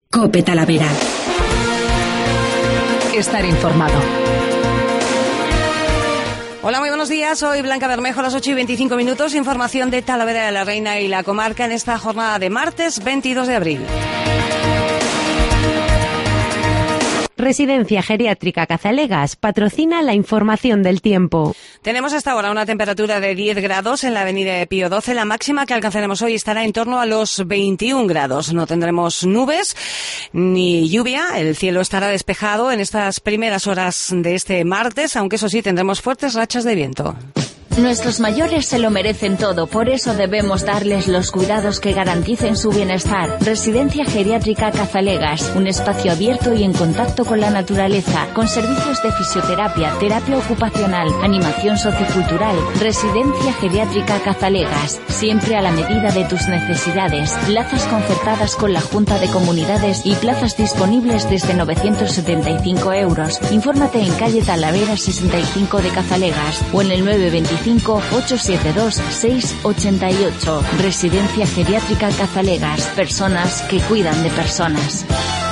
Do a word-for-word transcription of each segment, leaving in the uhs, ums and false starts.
COPE Talavera. Estar informado. Hola, muy buenos días. Soy Blanca Bermejo, a las ocho y veinticinco minutos. Información de Talavera de la Reina y la comarca en esta jornada de martes veintidós de abril. Residencia Geriátrica Cazalegas patrocina la información del tiempo. Tenemos hasta ahora una temperatura de diez grados en la avenida Pío doce. La máxima que alcanzaremos hoy estará en torno a los veintiún grados. No tendremos nubes ni lluvia. El cielo estará despejado en estas primeras horas de este martes, aunque eso sí, tendremos fuertes rachas de viento. Nuestros mayores se lo merecen todo, por eso debemos darles los cuidados que garanticen su bienestar. Residencia Geriátrica Cazalegas, un espacio abierto y en contacto con la naturaleza, con servicios de fisioterapia, terapia ocupacional, animación sociocultural. Residencia Geriátrica Cazalegas, siempre a la medida de tus necesidades. Plazas concertadas con la Junta de Comunidades y plazas disponibles desde novecientos setenta y cinco euros. Infórmate en calle Talavera sesenta y cinco de Cazalegas o en el nueve veinticinco ocho siete dos seis ocho ocho. Residencia Geriátrica Cazalegas. Personas que cuidan de personas.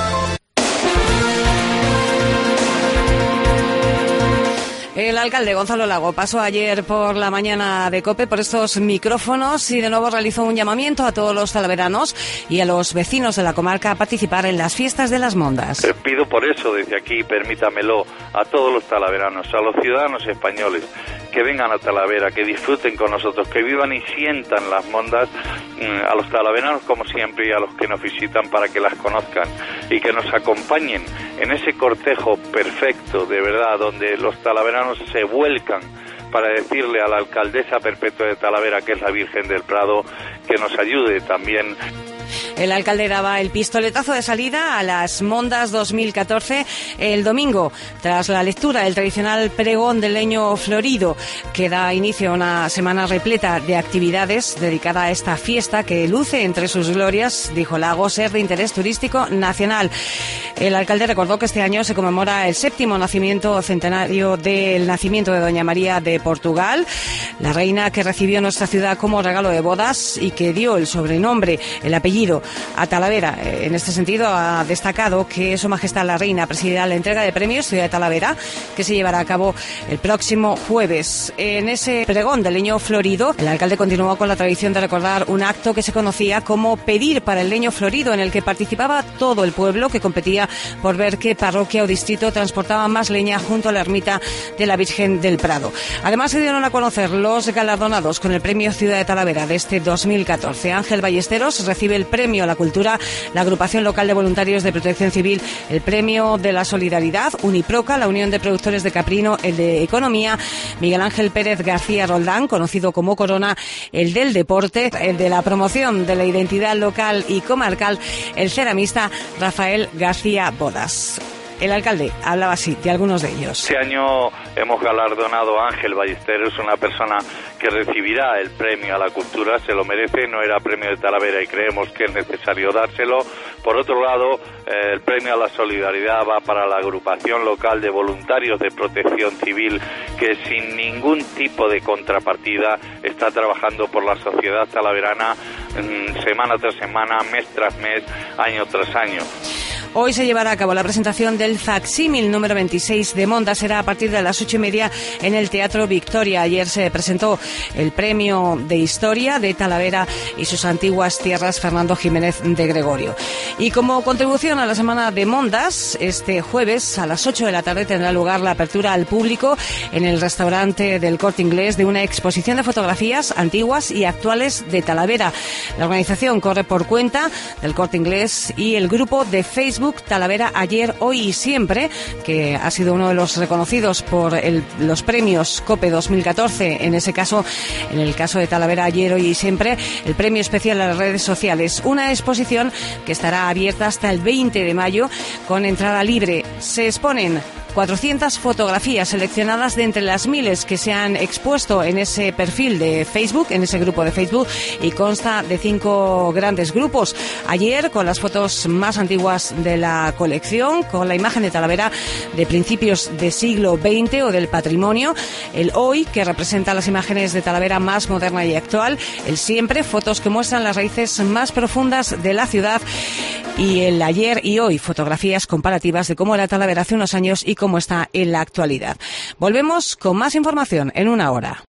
El alcalde Gonzalo Lago pasó ayer por la mañana de COPE por estos micrófonos y de nuevo realizó un llamamiento a todos los talaveranos y a los vecinos de la comarca a participar en las fiestas de las Mondas. Eh, pido por eso desde aquí, permítamelo, a todos los talaveranos, a los ciudadanos españoles, que vengan a Talavera, que disfruten con nosotros, que vivan y sientan las Mondas, a los talaveranos como siempre y a los que nos visitan para que las conozcan y que nos acompañen en ese cortejo perfecto, de verdad, donde los talaveranos se vuelcan para decirle a la alcaldesa perpetua de Talavera, que es la Virgen del Prado, que nos ayude también. El alcalde daba el pistoletazo de salida a las Mondas dos mil catorce el domingo, tras la lectura del tradicional pregón del leño florido, que da inicio a una semana repleta de actividades dedicada a esta fiesta que luce entre sus glorias, dijo Lago, ser de interés turístico nacional. El alcalde recordó que este año se conmemora el séptimo nacimiento centenario del nacimiento de Doña María de Portugal, la reina que recibió nuestra ciudad como regalo de bodas y que dio el sobrenombre, el apellido, a Talavera. En este sentido, ha destacado que Su Majestad la Reina presidirá la entrega de premios Ciudad de Talavera, que se llevará a cabo el próximo jueves. En ese pregón del leño florido, el alcalde continuó con la tradición de recordar un acto que se conocía como Pedir para el leño florido, en el que participaba todo el pueblo, que competía por ver qué parroquia o distrito transportaba más leña junto a la ermita de la Virgen del Prado. Además, se dieron a conocer los galardonados con el premio Ciudad de Talavera de este dos mil catorce. Ángel Ballesteros recibe el premio a la cultura, la agrupación local de voluntarios de protección civil, el premio de la solidaridad, Uniproca, la Unión de Productores de Caprino, el de Economía, Miguel Ángel Pérez García Roldán, conocido como Corona, el del deporte, el de la promoción de la identidad local y comarcal, el ceramista Rafael García Bodas. El alcalde hablaba así de algunos de ellos. Este año hemos galardonado a Ángel Ballesteros, una persona que recibirá el premio a la cultura, se lo merece, no era premio de Talavera y creemos que es necesario dárselo. Por otro lado, eh, el premio a la solidaridad va para la agrupación local de voluntarios de protección civil, que sin ningún tipo de contrapartida está trabajando por la sociedad talaverana mmm, semana tras semana, mes tras mes, año tras año. Hoy se llevará a cabo la presentación del facsímil número veintiséis de Monda. Será a partir de las ocho y media en el Teatro Victoria. Ayer se presentó el premio de Historia de Talavera y sus antiguas tierras, Fernando Jiménez de Gregorio. Y como contribución a la Semana de Mondas, este jueves a las ocho de la tarde tendrá lugar la apertura al público en el restaurante del Corte Inglés de una exposición de fotografías antiguas y actuales de Talavera. La organización corre por cuenta del Corte Inglés y el grupo de Facebook Talavera Ayer, Hoy y Siempre, que ha sido uno de los reconocidos por el, los premios COPE dos mil catorce, en ese caso, en el caso de Talavera Ayer, Hoy y Siempre, el premio especial a las redes sociales. Una exposición que estará abierta hasta el veinte de mayo con entrada libre. Se exponen cuatrocientas fotografías seleccionadas de entre las miles que se han expuesto en ese perfil de Facebook, en ese grupo de Facebook, y consta de cinco grandes grupos. Ayer, con las fotos más antiguas de de la colección, con la imagen de Talavera de principios del siglo veinte o del patrimonio, el hoy, que representa las imágenes de Talavera más moderna y actual, el siempre, fotos que muestran las raíces más profundas de la ciudad, y el ayer y hoy, fotografías comparativas de cómo era Talavera hace unos años y cómo está en la actualidad. Volvemos con más información en una hora.